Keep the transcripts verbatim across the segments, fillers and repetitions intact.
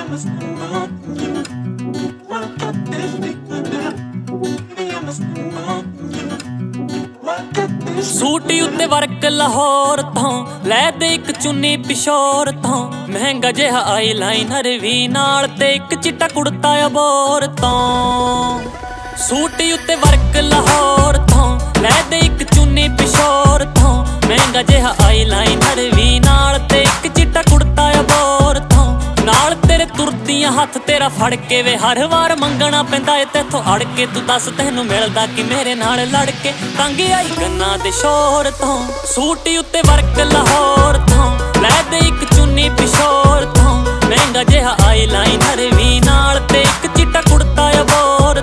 सूटी उत्ते वर्क लाहौर तो लै दे एक चुन्नी पिशोर तो महंगा जिहा आई लाइनर भी नाल ते एक चिट्टा कुड़ता अबोर तो सूटी उत्ते वर्क लाहौर तो लै दे एक चुन्नी पिशोर तो महंगा जिहा आई लाइनर भी नाल ते एक चिट्टा कुड़ता अबोर तो नाल तेरे तुरदियां हथ तेरा फड़ के वे हर वार मंगना पैंदा ए तेथों अड़ के तू दस तैनू मिलदा कि मेरे नाल लड़ के तंग आई गन्ना दे शोर तो सूटी उत्ते वर्क लाहौर तो लै दे एक चुन्नी पिशोर तो महंगा जिहा आई लाइनर भी नाल ते एक चिट्टा कुड़ता अबोर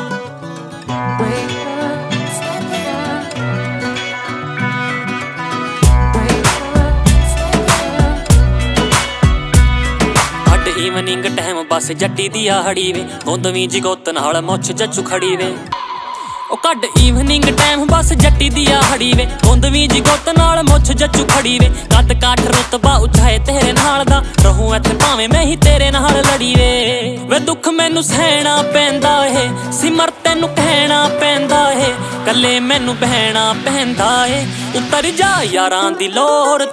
ਈਵਨਿੰਗ ਟਾਈਮ ਬਸ ਜੱਟੀ ਦੀ ਆਹੜੀ ਵੇ ਗੋਂਦਵੀਂ ਜਗੋਤ ਨਾਲ ਮੁੱਛ ਜੱਚੂ ਖੜੀ ਵੇ ਉਹ ਕੱਢ ਈਵਨਿੰਗ ਟਾਈਮ ਬਸ ਜੱਟੀ ਦੀ ਆਹੜੀ ਵੇ ਗੋਂਦਵੀਂ ਜਗੋਤ ਨਾਲ ਮੁੱਛ ਜੱਚੂ ਖੜੀ ਵੇ ਕੱਦ ਕਾਠ ਰੁਤਬਾ ਉਚਾਏ ਤੇਰੇ ਨਾਲ ਦਾ ਰਹੂੰ ਇੱਥੇ ਭਾਵੇਂ ਮੈਂ ਹੀ ਤੇਰੇ ਨਾਲ ਲੜੀ ਵੇ ਵੇ ਦੁੱਖ ਮੈਨੂੰ ਸਹਿਣਾ ਪੈਂਦਾ ਏ ਸਿਮਰ ਤੈਨੂੰ ਕਹਿਣਾ ਪੈਂਦਾ ਏ ਕੱਲੇ ਮੈਨੂੰ ਬਹਿਣਾ ਪੈਂਦਾ ਏ ਉਤਰ ਜਾ ਯਾਰਾਂ ਦੀ ਲੋਰ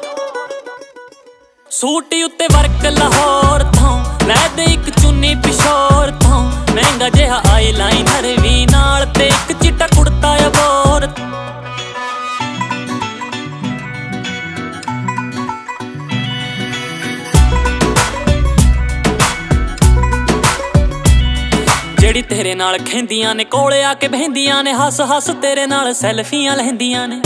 सूटी उत्ते वर्क लाहौर तो लै दे एक चुन्नी पिशोर तो महंगा जिहा आई लाइनर भी नाल ते एक चिट्टा कुड़ता अबोर जेड़ी तेरे नाल खेंदियां ने कोले आके बहिंदियां ने हस हस तेरे नाल सैल्फियां लैंदियां ने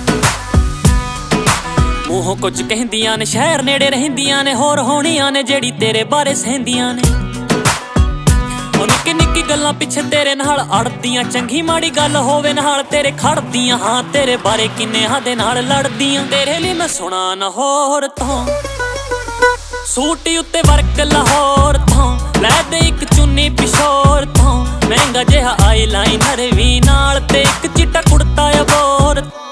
मूहों कुछ कहंदियां ने शहर नेड़े रहिंदियां ने होर होणियां ने जेड़ी तेरे बारे सहंदियां ने ओ निक्की निक्की गल्लां पिछे तेरे नाल अड़दियां चंगी माड़ी गल होवे नाल तेरे खड़दियां हाँ तेरे बारे किन्ने हादे नाल लड़दियां तेरे लिए मैं सुना न होर तो सूटी उत्ते वर्क लाहौर तो लै दे एक चुन्नी पिशोर तो महंगा जिहा आई लाइनर भी नाल ते एक चिट्टा कुड़ता अबोर